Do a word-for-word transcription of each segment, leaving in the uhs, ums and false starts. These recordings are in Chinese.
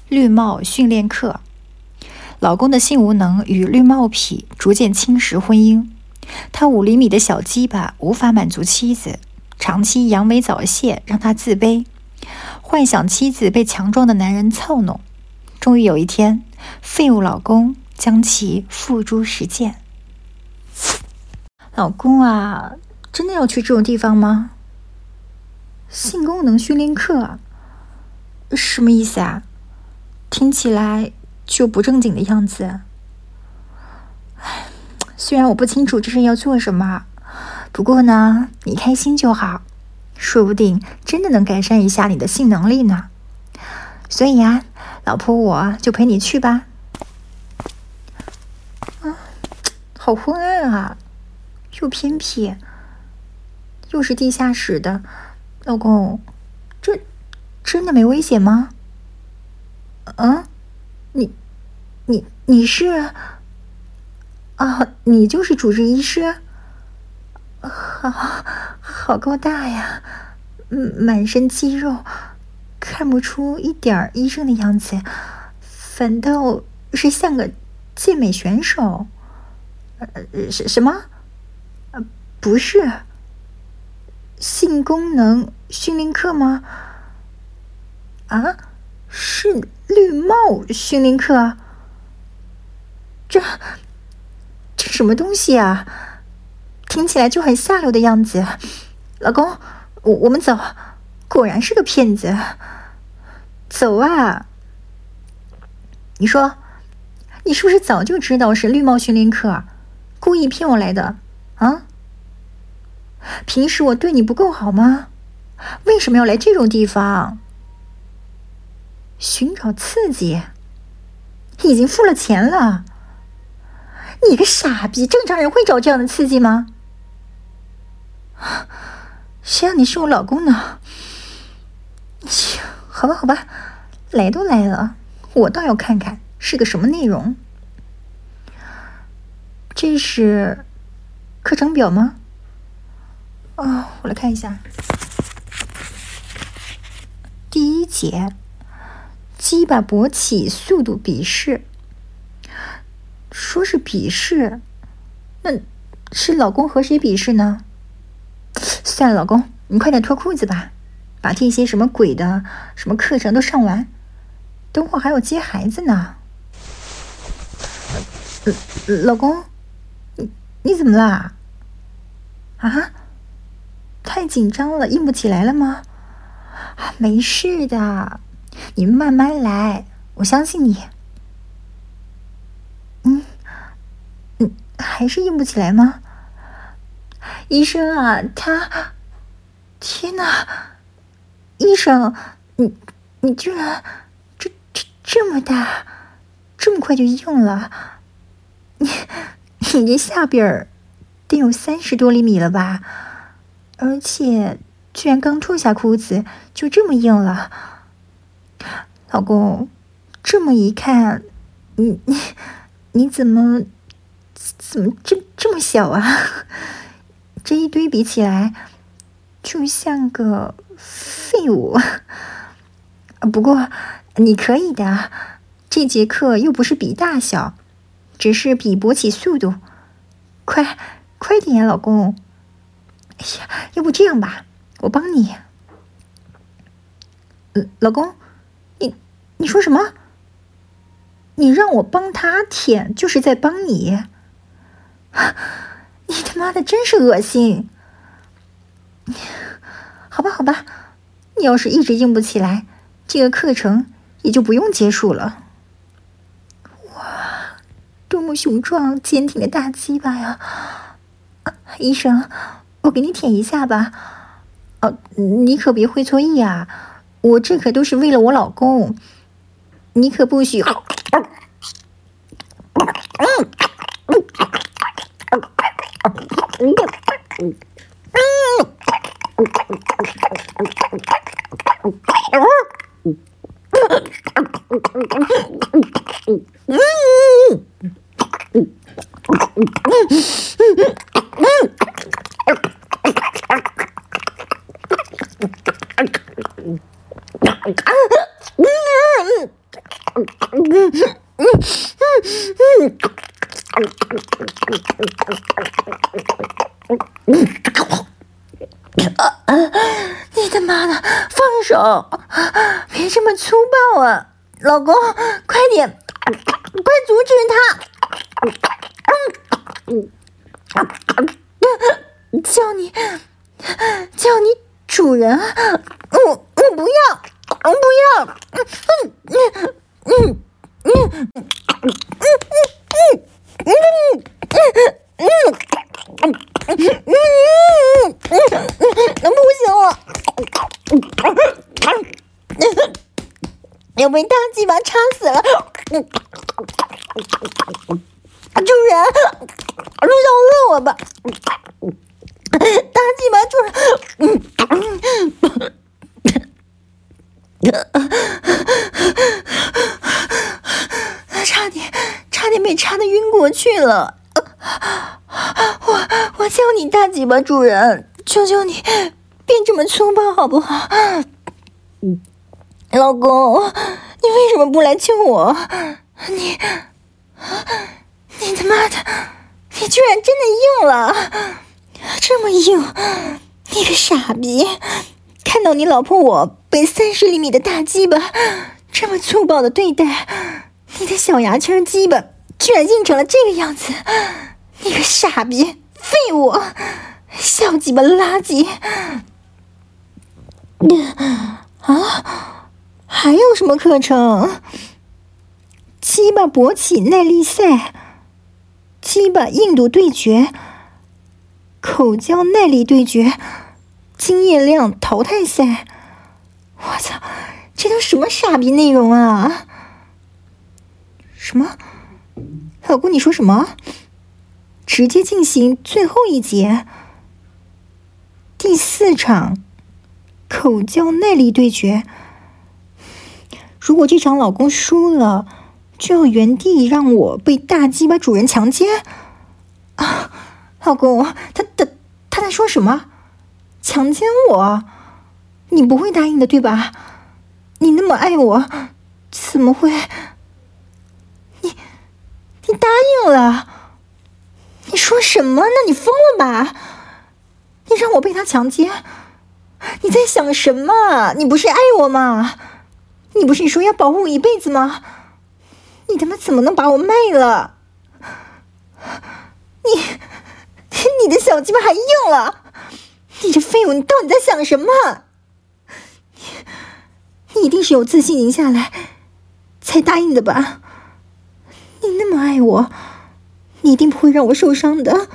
绿帽训练课。老公的性无能与绿帽癖逐渐侵蚀婚姻，他五厘米的小鸡巴无法满足妻子，长期阳痿早泄让他自卑，幻想妻子被强壮的男人操弄。终于有一天，废物老公将其付诸实践。老公啊，真的要去这种地方吗？性功能训练课，什么意思啊？听起来就不正经的样子。唉，虽然我不清楚这是要做什么，不过呢，你开心就好，说不定真的能改善一下你的性能力呢。所以啊，老婆我就陪你去吧。啊，好昏暗啊，又偏僻，又是地下室的。老公，这真的没危险吗？嗯，你你你是啊？你就是主治医师？好，好高大呀，嗯，满身肌肉，看不出一点医生的样子，反倒是像个健美选手。呃，什什么？呃，不是。性功能训练课吗？啊，是绿帽训练课？这这什么东西啊？听起来就很下流的样子。老公，我我们走。果然是个骗子。走啊！你说，你是不是早就知道是绿帽训练课，故意骗我来的啊？平时我对你不够好吗？为什么要来这种地方？寻找刺激？已经付了钱了。你个傻逼，正常人会找这样的刺激吗？谁让你是我老公呢？好吧好吧，来都来了，我倒要看看是个什么内容。这是课程表吗？哦，我来看一下。第一节，鸡巴勃起速度比试。说是比试，那是老公和谁比试呢？算了，老公，你快点脱裤子吧，把这些什么鬼的什么课程都上完，等会还要接孩子呢。呃呃、老公，你你怎么了？啊？太紧张了，硬不起来了吗？啊，没事的，你慢慢来，我相信你。嗯，嗯，还是硬不起来吗？医生啊，他……天哪！医生，你你居然这这这么大，这么快就硬了？你你这下边得有三十多厘米了吧？而且居然刚脱下裤子就这么硬了。老公，这么一看，你你你怎么怎么这这么小啊？这一堆比起来，就像个废物。不过你可以的，这节课又不是比大小，只是比勃起速度。快快点呀，老公！哎呀，要不这样吧，我帮你。呃，老公，你你说什么？你让我帮他舔，就是在帮你？你他妈的真是恶心！好吧，好吧，你要是一直硬不起来，这个课程也就不用结束了。哇，多么雄壮坚挺的大鸡巴呀！啊，医生，我给你舔一下吧。哦、啊，你可别会错意啊，我这可都是为了我老公，你可不许。 你他妈的放手！别这么粗暴啊，老公，快点，快阻止他！叫你，叫你主人，我我不要，我不要，嗯嗯嗯嗯嗯嗯嗯嗯嗯，不行了，要被大鸡巴插死了！主人，饶了我吧！大鸡巴主人，差点，差点被插得晕过去了。我我叫你大鸡巴主人，求求你别这么粗暴好不好？老公，你为什么不来救我？你你他妈的，你居然真的硬了，这么硬！你个傻逼，看到你老婆我被三十厘米的大鸡巴这么粗暴的对待，你的小牙签鸡巴居然硬成了这个样子！你个傻逼，废物，小鸡巴垃圾！啊，还有什么课程？鸡巴勃起耐力赛，鸡巴硬度对决，口交耐力对决，经验量淘汰赛。我操，这都什么傻逼内容啊！什么？老公，你说什么？直接进行最后一节，第四场口交耐力对决。如果这场老公输了，就要原地让我被大鸡巴主人强奸啊！老公，他他他在说什么？强奸我？你不会答应的对吧？你那么爱我，怎么会？你你答应了？你说什么呢？你疯了吧？你让我被他强奸？你在想什么？你不是爱我吗？你不是说要保护我一辈子吗？你他妈怎么能把我卖了？你你的小鸡巴还硬了！你这废物，你到底在想什么？你你一定是有自信赢下来才答应的吧？你那么爱我，你一定不会让我受伤的。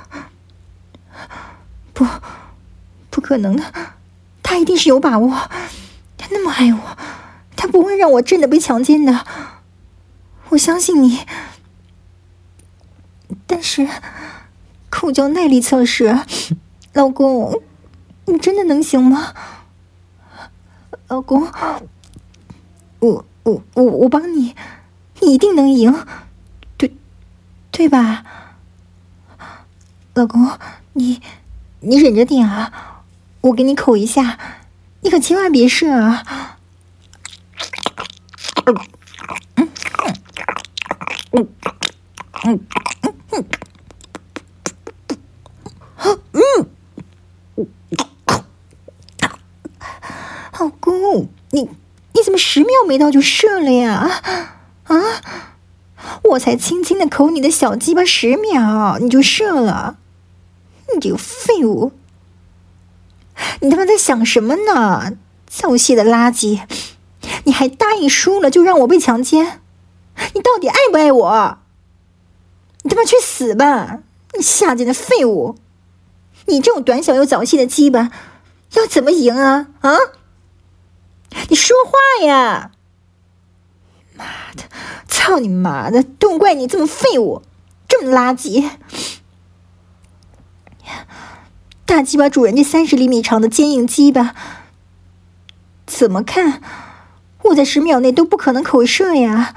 不，不可能的，他一定是有把握，他那么爱我，他不会让我真的被强奸的。我相信你。但是口交耐力测试，老公，你真的能行吗？老公，我我我我帮你，你一定能赢，对对吧？老公，你你忍着点啊，我给你口一下，你可千万别射啊！嗯嗯嗯嗯嗯嗯，老公，你你怎么十秒没到就射了呀？啊！我才轻轻的口你的小鸡巴十秒，你就射了，你这个废物！你他妈在想什么呢？造泄的垃圾！你还答应输了就让我被强奸，你到底爱不爱我？你他妈去死吧！你下贱的废物！你这种短小又早泄的鸡巴，要怎么赢啊？啊！你说话呀！妈的，操你妈的！都怪你这么废物，这么垃圾！大鸡巴主人这三十厘米长的坚硬鸡巴，怎么看我在十秒内都不可能口射呀！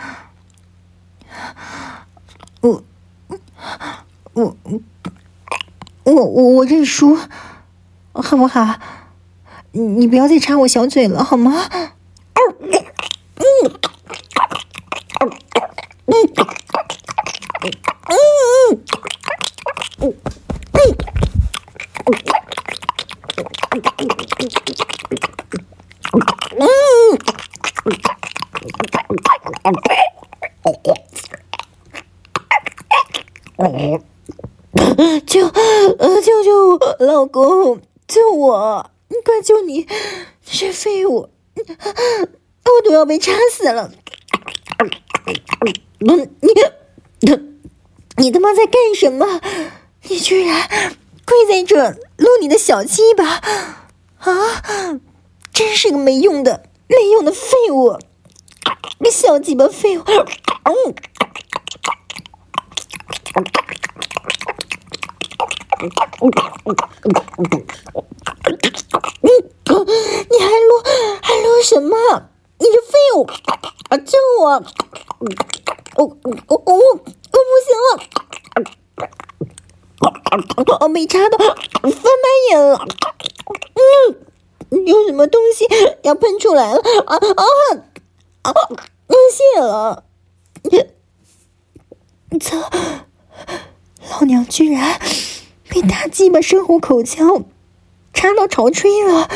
我我我我我认输，好不好？你你不要再插我小嘴了，好吗？ 救呃救救我，老公，救我！快救你！这废物，我都要被插死了！你你你他妈在干什么？你居然跪在这撸你的小鸡巴啊！真是个没用的没用的废物！个小鸡巴废物！嗯。你还撸还撸什么？你这废物！啊，救我！我我我我我不行了！我没插到，翻白眼了。嗯，有什么东西要喷出来了？啊啊啊！谢了。操！老娘居然被大鸡巴深喉口交插到潮吹了！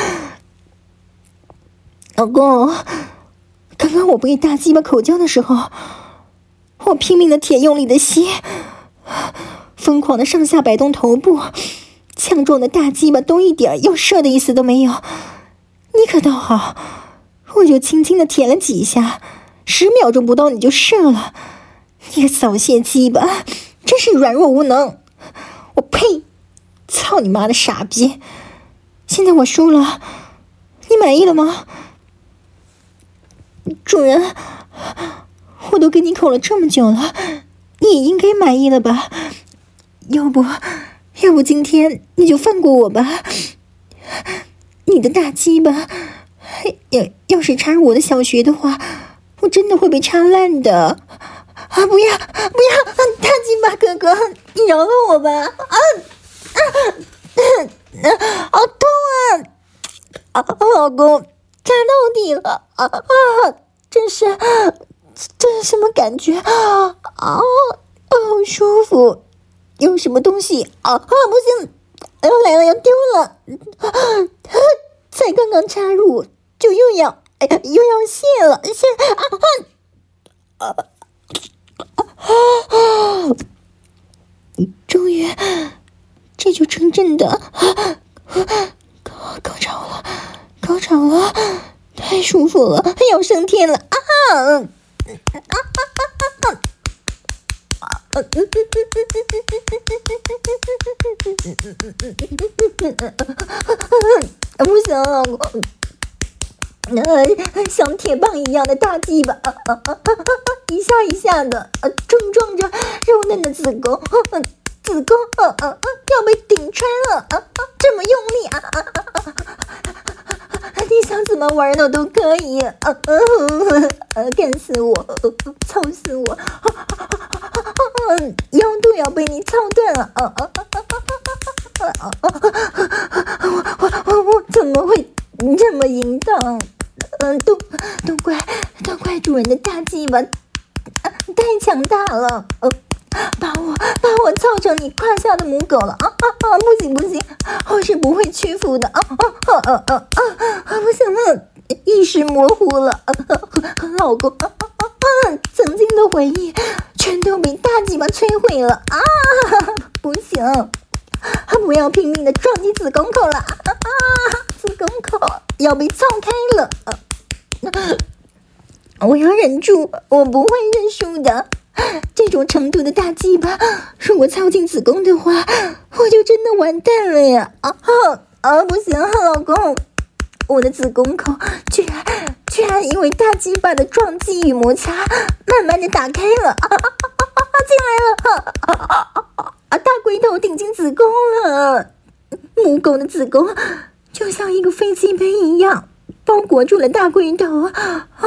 老公，刚刚我被大鸡巴口交的时候，我拼命的舔用力的吸，疯狂的上下摆动头部，强壮的大鸡巴都一点要射的意思都没有。你可倒好，我就轻轻的舔了几下，十秒钟不到你就射了。你个早泄鸡巴，真是软弱无能！我呸！操你妈的傻逼！现在我输了，你满意了吗？主人，我都跟你口了这么久了，你也应该满意了吧？要不，要不今天你就放过我吧？你的大鸡巴，要要是插入我的小穴的话，我真的会被插烂的。啊！不要，不要！大鸡巴哥哥，你饶了我吧！啊啊啊！好痛啊！啊，老公，插到底了！啊啊！这是，这是什么感觉？啊啊！好舒服！有什么东西？啊啊！不行，要来了，要丢了！才刚刚插入，就又要，哎呀，又要泄了！泄啊啊！啊！终于，这就真正的高高潮了，高潮了，太舒服了，要升天了啊！啊啊啊！不行，老公。呃，像铁棒一样的大鸡巴，啊啊啊啊啊、一下一下的，呃，冲撞着肉嫩的子宫，呃、子宫，呃呃呃，要被顶穿了，啊啊，这么用力，啊啊啊啊啊！你想怎么玩呢都可以，啊啊啊！干死我，操死我，啊啊啊、腰都要被你操断了，啊啊啊啊啊啊！我我我我怎么会这么淫荡？嗯，都都怪都怪主人的大鸡巴、啊、太强大了，呃，把我把我操成你胯下的母狗了啊啊啊！不行不行，我是不会屈服的啊啊啊啊啊啊！不行了，意识模糊了，啊啊、老公啊啊啊！曾经的回忆全都被大鸡巴摧毁了啊！不行，不要拼命的撞击子宫口了啊啊！子宫口要被操开了。啊我要忍住，我不会认输的。这种程度的大鸡巴，如果操进子宫的话，我就真的完蛋了呀！啊啊！不行，老公，我的子宫口居然居然因为大鸡巴的撞击与摩擦，慢慢的打开了！啊啊啊！进来了！啊啊啊啊！大龟头顶进子宫了，母狗的子宫就像一个飞机杯一样。包裹住了大龟头啊！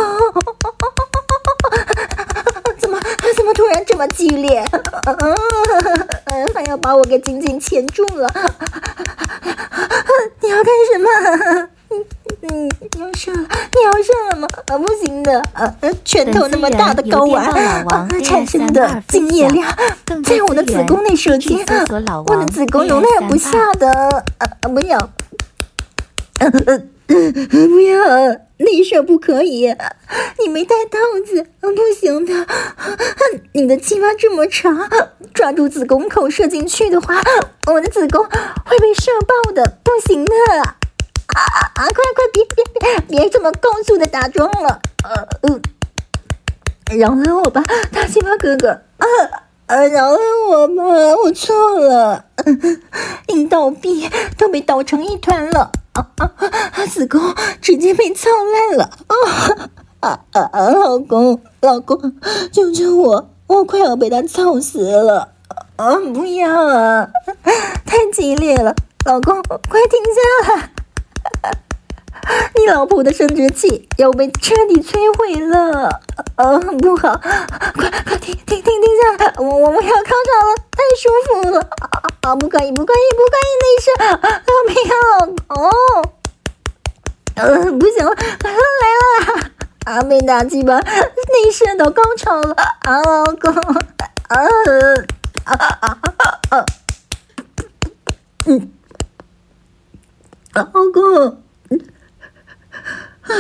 怎么怎么突然这么激烈？啊、还要把我给紧紧钳住了！你要干什么？ 嗯，你要射了，你要射了吗？啊，不行的，啊，拳头那么大的睾丸啊，产生的精液量，在我的子宫内射精，我的子宫容纳不下的，啊，不要，呃呃呃，不要，内射不可以，你没戴套子，不行的，你的鸡巴这么长，抓住子宫口射进去的话，我的子宫会被射爆的，不行的。啊啊啊！快快别别别别这么高速的打桩了，呃呃，饶了我吧，大鸡巴哥哥，啊啊，饶了我吧，我错了，阴道壁都被捣成一团了，啊啊啊！子宫直接被操烂了，啊啊啊啊！老公老公，救救我，我快要被他操死了，啊不要啊，太激烈了，老公快停下来！你老婆的生殖器要被彻底摧毁了，呃，不好，快快停停停停下来，我我们要高潮了，太舒服了，啊，不可以不可以不可以内射，我没有老公，呃，不行了，来了来了，啊，被打鸡巴内射到高潮了，啊，老公，啊啊啊啊啊，嗯，老公。啊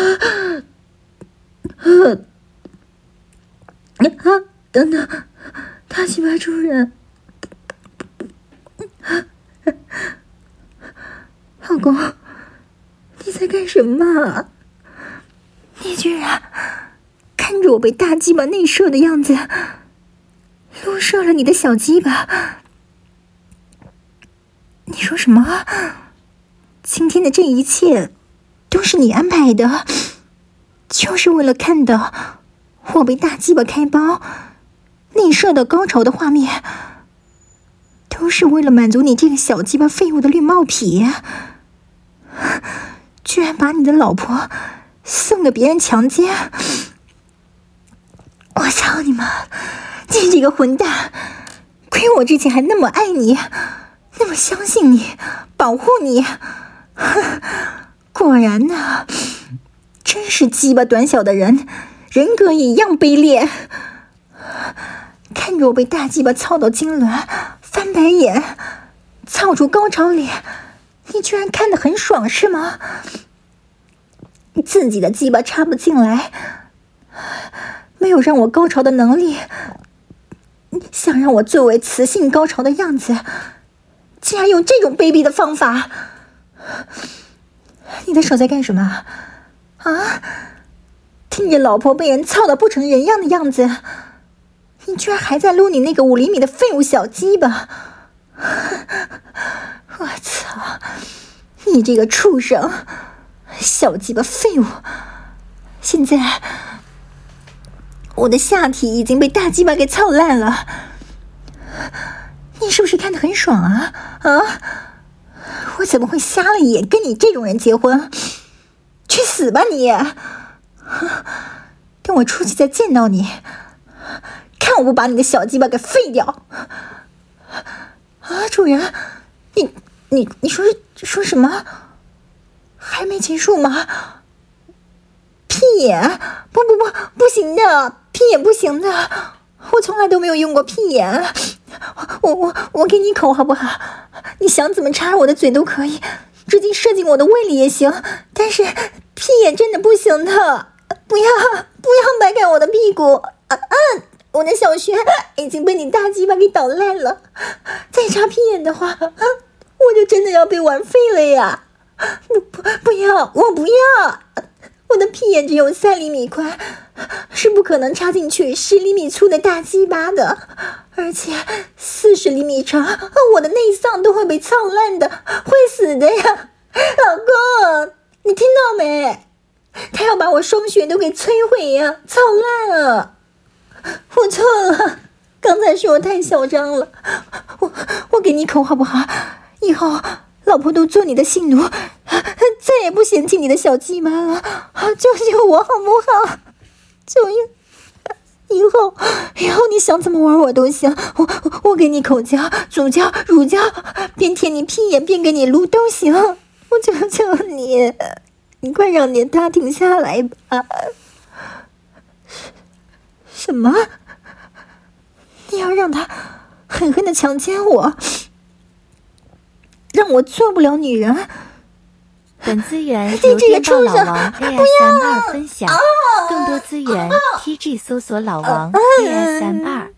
啊啊！等等，大鸡巴主人，老公，你在干什么？你居然看着我被大鸡巴内射的样子，撸射了你的小鸡巴？你说什么？今天的这一切都是你安排的，就是为了看到我被大鸡巴开包内射到高潮的画面，都是为了满足你这个小鸡巴废物的绿帽皮，居然把你的老婆送给别人强奸！我操你妈！你这个混蛋！亏我之前还那么爱你，那么相信你，保护你，果然呢，真是鸡巴短小的人，人格也一样卑劣。看着我被大鸡巴操到痉挛，翻白眼，操出高潮脸，你居然看得很爽是吗？自己的鸡巴插不进来，没有让我高潮的能力，想让我作为雌性高潮的样子，竟然用这种卑鄙的方法！你的手在干什么？啊！听着老婆被人操得不成人样的样子，你居然还在撸你那个五厘米的废物小鸡巴！我操！你这个畜生，小鸡巴废物！现在我的下体已经被大鸡巴给操烂了，你是不是看得很爽啊？啊！我怎么会瞎了眼跟你这种人结婚？去死吧你！等我出去再见到你，看我不把你的小鸡巴给废掉！啊，主人，你你你说说什么？还没结束吗？屁眼？不不不，不行的，屁眼不行的，我从来都没有用过屁眼。我我我给你口好不好？你想怎么插我的嘴都可以，直接射进我的胃里也行，但是屁眼真的不行的，不要不要掰开我的屁股啊啊！我的小穴已经被你大鸡巴给捣烂了，再插屁眼的话，啊，我就真的要被玩废了呀！不不不要，我不要！我的屁眼只有三厘米宽，是不可能插进去十厘米粗的大鸡巴的，而且四十厘米长，我的内脏都会被操烂的，会死的呀！老公，你听到没？他要把我双穴都给摧毁呀，操烂了！我错了，刚才是我太嚣张了，我我给你口好不好？以后老婆都做你的性奴，再也不嫌弃你的小鸡巴了，救救我好不好？救以后以后你想怎么玩我都行，我我给你口交、足交、乳交，边舔你屁眼边给你撸都行，我求求你， 你快让点他停下来吧！什么？你要让他狠狠的强奸我，让我做不了女人？ 本资源由电报老王 A S M 二分享，更多资源 T G 搜索老王 A S M 二。